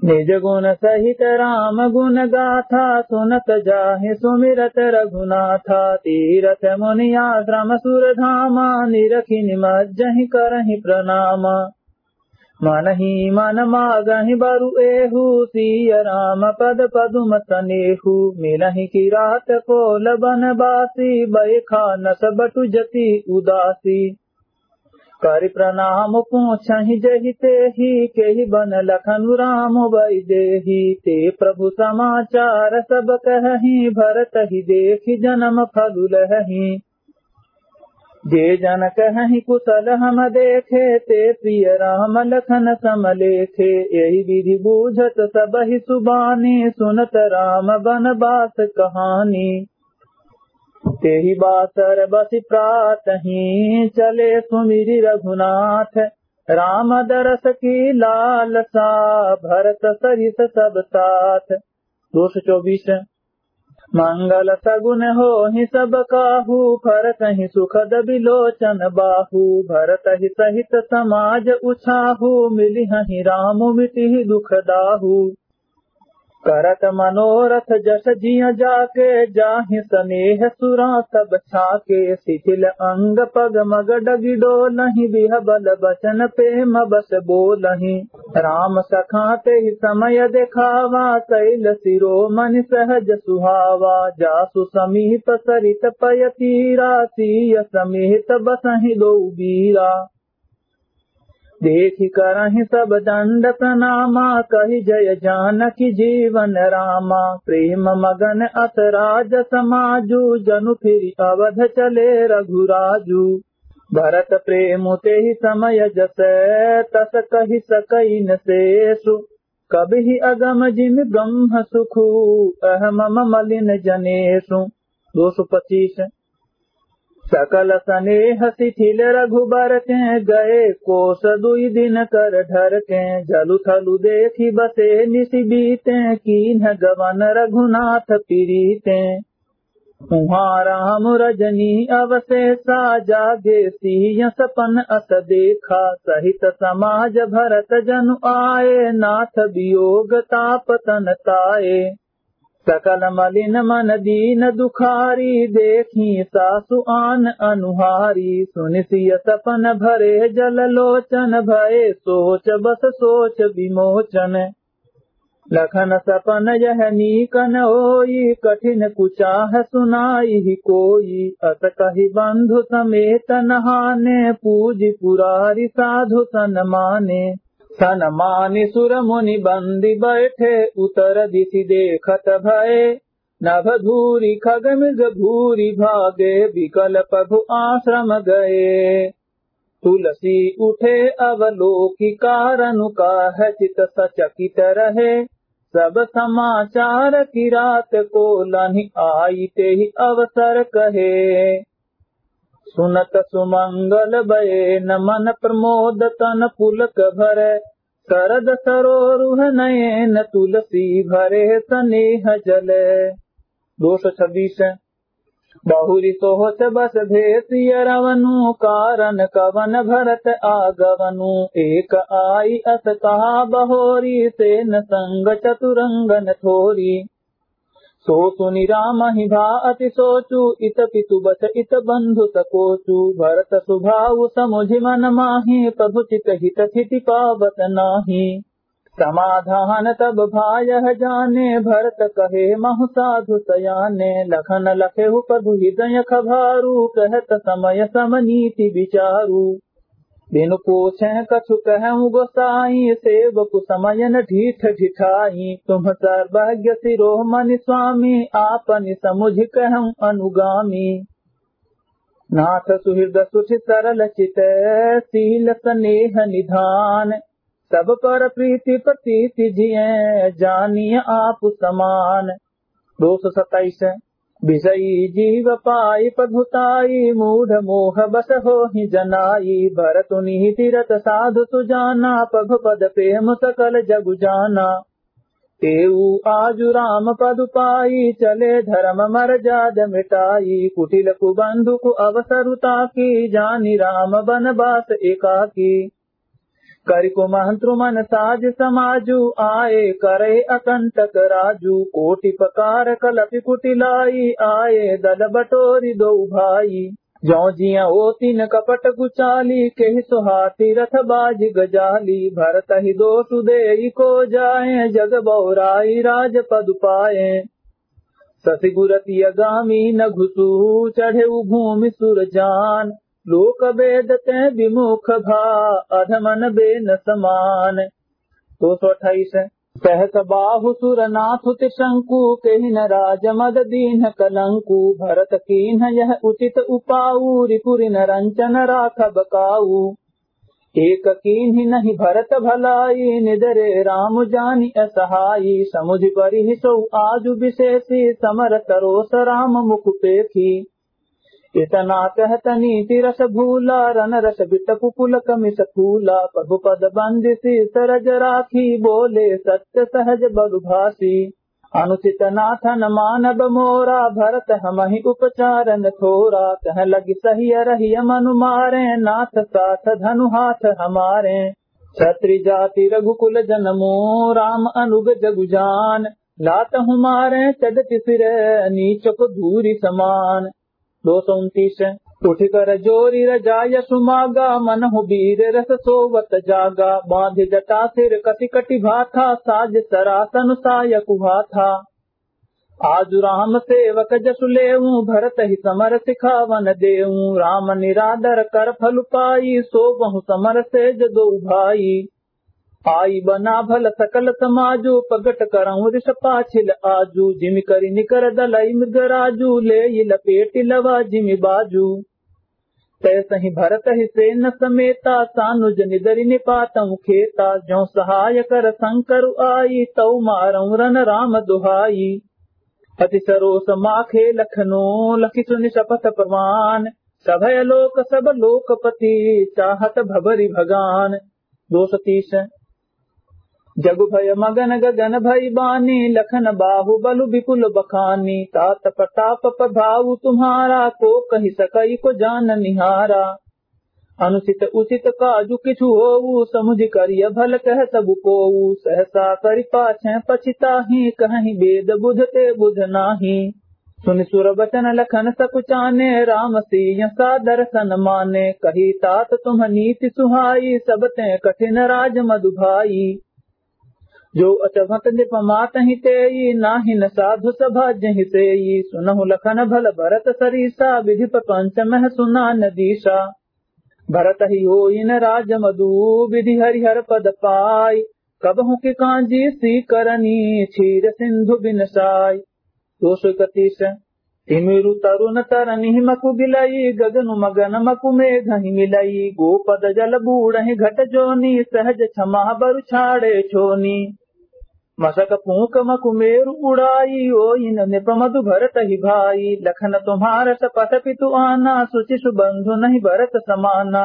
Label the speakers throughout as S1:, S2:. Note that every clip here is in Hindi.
S1: निज गुण सहित राम गुण गाथा सुनत जाहि सुमिरत रघुनाथा। तीरथ मुनि आश्रम सुर धामा निरखि निमज्जहि करहि प्रणामा। मन ही मन मागहि बरु एहु सिय राम पद पदुम तनेहु। मिलहि की रात कोल बनवासी बैखा नस बटु जति उदासी। करि प्रणाम पूछहि जहि तेहि केहि बन लखनु राम वैदेही। ते प्रभु समाचार सब कहहि भरत ही देखि जन्म फल लहहि। जे जन कहहि कुशल हम देखे ते प्रिय राम लखन सम लेखे। यही विधि बूझत सबहि सुबानी सुनत राम बनवास कहानी। तेहि बासर बसि प्रातहि चले सुमिरि रघुनाथ। राम दरस की लालसा भरत सहित सब साथ। 224 मंगल सगुन होहि सब काहू भरतहि सुखद बिलोचन बाहू। भरतहि सहित समाज उछाहू मिलिहि राम मिटिहि दुख दाहू। करत मनोरथ जस जिय जाके जाहि स्नेह सुरा सब छाके। शिथिल अंग पग मग डगि डोलहि बिहबल बचन प्रेम बस बोलहि। राम सखा तेहि समय देखावा शैल शिरोमणि सहज सुहावा। जासु समीप सरित पय तीरा सिय समेत बसहि दो बीरा। देखि करहि सब दंड प्रणामा कहि जय जानकी जीवन रामा। प्रेम मगन अस राज समाजु जनु फिरि अवध चले रघुराजु। भरत प्रेम तेहि समय जसै तस कहि सकई न शेषु। कबहि अगम जिमि ब्रह्म सुखु अहमम मलिन जनेषु। 225 सकल स्नेह शिथिल रघुबर के गए कोस दुई दिन कर ढर के। जलु थलु देखि बसे निसि बीते कीन्ह गवन रघुनाथ पीरीते। उहाँ राम रजनी अवशेषा जागे सिय सपन अस देखा। सहित समाज भरत जनु आए नाथ वियोग ताप तन ताए। सकल मलिन मन दीन दुखारी देखी सासु आन अनुहारी। सुनि सिय सपन भरे जल लोचन भये सोच बस सोच विमोचन। लखन सपन यह नीकन होई कठिन कुचाह सुनाई कोई। अस कहि बंधु समेत नहाने पूजि पुरारी साधु सन माने। सन मानि सुर मुनि बंदी बैठे उतर दिशि देखत भये। नभ धूरि खग मृग भूरि भागे विकल प्रभु आश्रम गए। तुलसी उठे अवलोकि कारनु काह चित सचकित रहे। सब समाचार की रात को लनि आई तेहि अवसर कहे। सुनत सुमंगल बये न मन प्रमोद तन पुलक भरे। शरद सरोरुह नयन तुलसी भरे स्नेह जले। 226 बहुरी सोच बस भेसिय रवनु कारण कवन भरत आगवनु। एक आई अस कहा बहोरी सेन संग चतुरंगन थोरी। सो सुनि राम ही भा अति सोचु इत पितु बच इत बंधु सकोचु। भरत सुभाउ समुझि मन माहि प्रभु चित हित थिति पावत नाही। समाधान तब भायः जाने भरत कहे महु साधु सयाने। लखन लखेहु प्रभु हृदय खभारू कहत समय सम नीति विचारू। बिनु पूछे कछु कहूँ गोसाई सेवकु समयन ढीठ ढिठाई। तुम सर्वज्ञ शिरोमणि स्वामी आपनि समुझ कहूँ अनुगामी। नाथ सुहृद सुठि सरल चित शील स्नेह निधान। सब पर प्रीति प्रतीति जिये जानिय आप समान। 227 विषयी जीव पाई प्रभुताई मूढ़ मोह बस होहि जनाई। भरतु निहिति रत साधु सुजाना प्रभु पद प्रेम सकल जगु जाना। तेऊ आजु राम पद पाई चले धर्म मर्याद मिटाई। कुटिल कुबंधु कु अवसरुता की जानि राम बनवास एकाकी। करिको मंत्रु मन साज समाजु आए करे अकंटक राजू कोटि पकार कलपि कुटिलाई आए दल बटोरी दो भाई जौ जिया ओ तीन कपट गुचाली केहि सुहाती रथ बाज गजाली भरत ही दो सुदेई को जाए जग बौराई राज पद पाए ससि गुरति अगामी न घुसू चढ़े भूमि सुरजान लोक वेद ते विमुख भा अधमन बेन समान 228 सहस बाहु सुर नाथ त्रिशंकु केहि न राज मद दीन कलंकु भरत कीन्ह यह उचित उपाऊ रिपुरि न रंचन राखब काऊ एक कीन्हि नहीं भरत भलाई निदरे राम जानि असहाई समुझ परिहि सौ आजु विशेषी समर सरोस राम मुख पेखी इतना कहत नीति रस भूला रन रस बिटपु पुलक मिस फूला प्रभु पद बंदिसी सरज राखी बोले सत्य सहज बलुभासी अनुचित नाथन मानब मोरा भरत हमहि उपचारन थोरा कह लगी सही रहिय मनु मारे नाथ साथ धनु हाथ हमारे क्षत्रि जाति रघुकुल जनमो राम अनुग जगुजान लात हमारे चढ़ति फिर नीच को धूरी समान 229 उठ कर जोरी रजाय सुमागा मनहु वीर रस सोवत जागा बांध जटा सिर कति कटि भाथा साज सरासन साय कुहाथा आजु राम सेवक जसु लेऊं भरत ही समर सिखावन देऊं राम निरादर कर फल पाई सो बहु समर से जदो भाई आई बना भल सकल समाजु पगट करऊं ऋष पाछिल आजू जिमि करी निकर दलई मृगराजू ले लपेटि लवा जिमि बाजू तैसहि भरत ही सेन समेता सानुज निदरि निपातम खेता जो सहाय कर शंकर आई तौ मारऊ रन राम दुहाई अति सरोस माखे लखनो लखि सुनि शपथ प्रमाण सभय लोक सब लोकपति चाहत भबरि भगान 230 जगु भय मगन गगन भई बानी लखन बाहु बलु विपुल बखानी तात प्रताप प्रभाव तुम्हारा को कहि सकई को जान निहारा अनुचित उचित काजु किछु होऊ समुझ करिय भल कह सब कोऊ सहसा करि पाछे पछिताहि कहि वेद बुझते बुझ नाही सुनि सुर बचन लखन सकुचाने राम सिय सा दर्शन माने कही तात तुम नीति सुहाई सब ते कठिन राज मधुभाई जो अचभत निपमात ही तेई नाही न साधु सभा जहि सेई सुनहु लखन भल भरत सरीसा विधि प्रपंच मह सुना नदीसा भरत ही होई न राज मधु विधि हरिहर पद पाई कबहु की कांजी सी करनी क्षीर सिंधु बिनसाई 231 तिमिरु तरुण तरनि मकु गिलई गगनु मगन मकु मेघ ही मिलई गोपद जल बूढ़हि घट जोनी सहज क्षमा बरु छाड़े छोनी मसक पूक मकु मेरु उड़ाई ओ इन निपमधु भरत ही भाई लखन तुम्हार सपथ पितु आना सुचि सुबंधु नहीं भरत समाना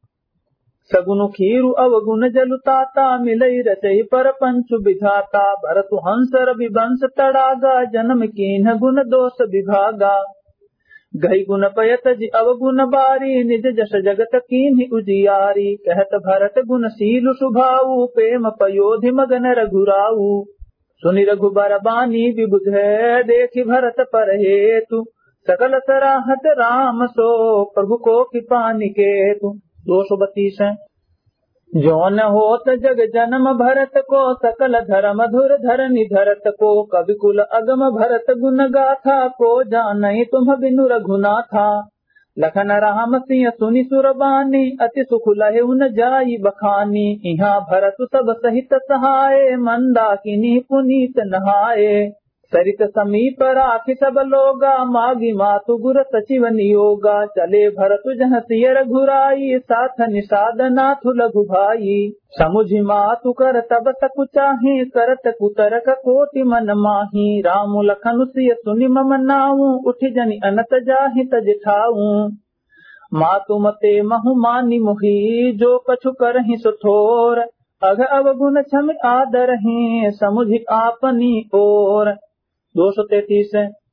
S1: सगुनु खीरु अवगुण जलु ताता मिलई रचई पर पंचु विधाता भरतु हंसर विवंश तड़ागा जन्म कीन्ह गुण दोष विभागा गई गुण पयत जि अवगुण बारी निज जस जगत कीन्हि उजियारी कहत भरत गुण शील सुभाऊ प्रेम पयोधि मगन रघुराऊ सुनि रघुबर बानी विबुध देखि भरत पर हेतु सकल सराहत राम सो प्रभु को कृपा निकेतु 232 जौन होत जग जन्म भरत को सकल धर्म धुर धरनि धरत को कवि कुल अगम भरत गुण गाथा को जानहि तुम बिनु रघुनाथा लखन राम सिंह सुनि सुरबानी अति सुख लहे उन जाई बखानी इहाँ भरत सब सहित सहाय मंदाकिनी पुनीत नहाए सरित समीप राखि सब लोगा मागी मातु गुर सचिव नियोगा चले भरतु जह सिय रघुराई साथ निषाद नाथु लघु भाई समुझि मातु कर तब सकुचाही करत कुतरक कोटि मन माही राम लखन सिय सुनि मम नाऊ उठि जनि अनत जाहि तज ठाऊ मातु मते महु मानि मुही जो कछु करहि सुठोर अघ अवगुण क्षम आदरहि समुझि आपनी ओर 233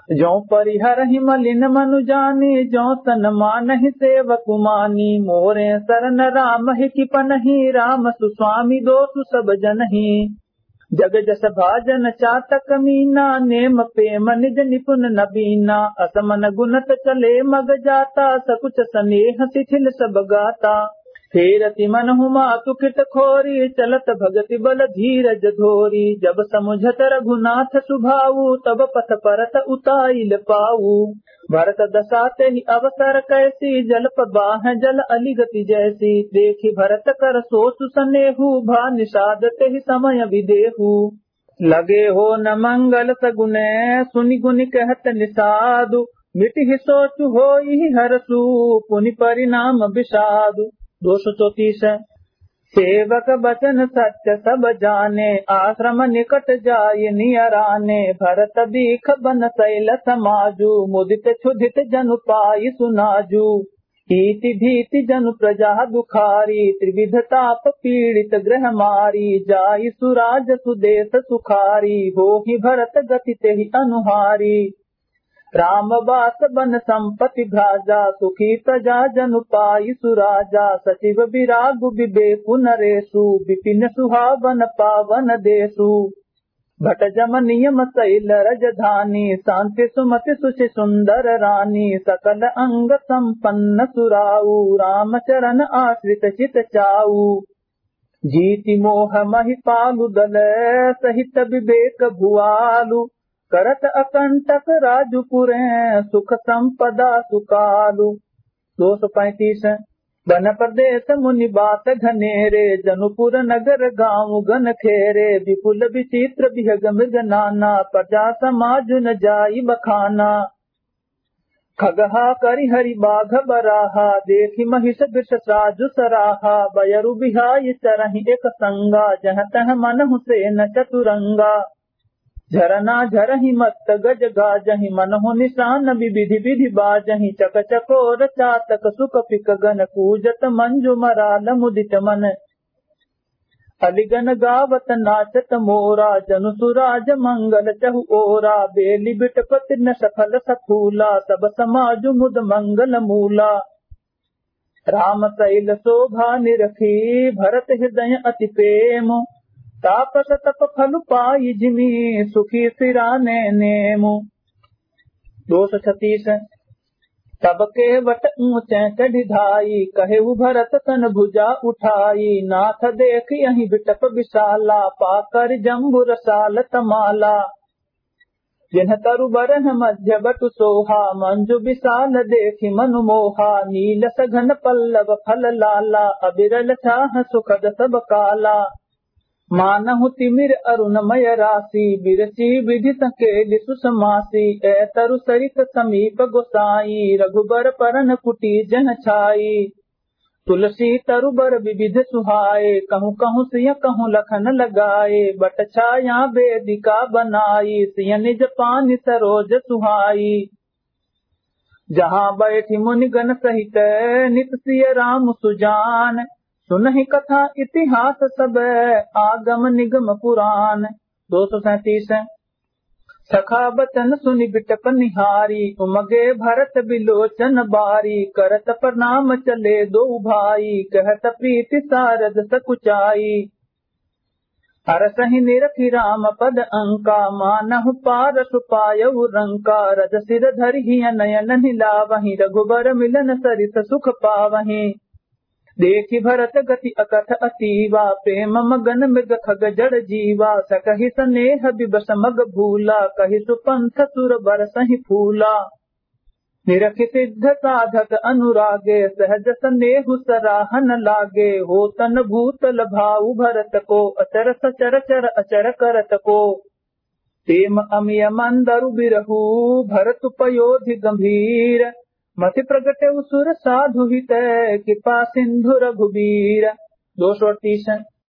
S1: जो परिहरहि मलिन मनु जानी, जो तन मानहि सेवक मानी। मोरे सरन राम ही किपनहि, राम सुस्वामी दोषु सब जनहि। जग जस भाजन चातक मीना, नेम प्रेम निज निपुण नबीना। असमन गुणत चले मग जाता, सकुच स्नेह शिथिल सब गाता। फेरति मन हुमा तुकित खोरी, चलत भगति बल धीरज धोरी। जब समुझत रघुनाथ सुभाऊ, तब पथ परत उताइल पाऊ। भरत दशा ते ही अवसर कैसी, जलप बाह जल अली गति जैसी। देखी भरत कर सोचु सनेहु, भा निषाद ते ही समय विदेहु। लगे हो न मंगल सगुने, सुनि गुनि कहत निषादु। मिटि ही सोचु होई हरसु, पुनि परिणाम विषादु। 234 सेवक बचन सत्य सब जाने, आश्रम निकट जाय नियराने। भरत बीख बन शैल समाजु, मुदित क्षुधित जनु पाई सुनाजु। ईति भीति जनु प्रजा दुखारी, त्रिविध ताप पीड़ित ग्रह मारी। जाई सुराज सुदेश सुखारी, होहि भरत गति तेहि अनुहारी। राम बास बन संपति भ्राजा, सुखी प्रजा जनु पाई सुराजा। सचिव विराग विवेकु नरेशु, विपिन सुहावन पावन देशु। भट जम नियम शैल रजधानी, शांति सुमति सुचि सुंदर रानी। सकल अंग संपन्न सुराऊ, राम चरण आश्रित चित चाऊ। जीति मोह महिपालु दल, सहित विवेक भुआलु। करत अकंटक राजुपुरे, सुख संपदा सुकालु। 235 वन प्रदेश मुनि बात घनेरे, जनुपुर नगर गाँव गन खेरे। विपुल विचित्र बिहग मृग नाना, प्रजा समाज न जाई बखाना। खगहा करि हरि बाघ बराहा, देखी महिष वृष साजु सराहा। बयरु बिहाई चरहि एक संगा, जह तह मनहु सेन चतुरंगा। झरना झरहि मत्त गज गाजहि, मनहु निशान विविधि विधि बाजहि। चक चकोर चातक सुख पिक गन, कूजत मंजु मराल मुदित मन। अलिगन गावत नाचत मोरा, जनु सुराज मंगल चहु ओरा। बेली बिटपति न सफल सफूला, सब समाजु मुद मंगल मूला। राम शैल शोभा निरखी, भरत हृदय अति प्रेम। तापस तप फल पाई जिमी, सुखी सिराने नेमु। 236 तब के वट ऊंचे चढ़ी धाई, कहे भरत तन भुजा उठाई। नाथ देख यही बिटप विशाला, पाकर जम्बु रसाल तमाला। जिन्ह तरु बरन मध्य बटु सोहा, मंजु विशाल देखी मनु मोहा। नील सघन पल्लव फल लाला, अबिरल छाह सुखद सब काला। मानहु तिमिर अरुणमय राशि, बिरची विधि संकेलि सुसमासी। तरु सरित समीप गोसाई, रघुबर परन कुटी जन छाई। तुलसी तरु बर विविध सुहाए, कहूँ कहूँ सिय कहूँ लखन लगाए। बट छाया वेदिका बनाई, सिय निज पानि सरोज सुहाई। जहाँ बैठी मुनिगण सहित, नित सिय राम सुजान। सुनहि कथा इतिहास सब, आगम निगम पुराण। 237 सखा बचन सुनि बिटप निहारी, उमगे भरत बिलोचन बारी। करत प्रणाम चले दो भाई, कहत प्रीति सारद सकुचाई। अरसहि निरखि राम पद अंका, मानहु पार सुपायउ रंका। रज सिर धरि नयन निलावहि, रघुबर मिलन सरिस सुख पावहि। देखि भरत गति अकथ अतीवा, प्रेम मगन मृग खग जड़ जीवा। सकहि स्नेह विवश मग भूला, कहि सुपंथ सुर बरसहि फूला। निरखि सिद्ध साधक अनुरागे, सहज स्नेहु सराहन लागे। हो तन भूतल भाऊ भरत को, अचर सचर चर अचर करत को। प्रेम अमिय मंदरु बिरहु, भरत पयोधि गंभीर। मति प्रगटे सुर साधु हित, कृपा सिंधु रघुबीर। 238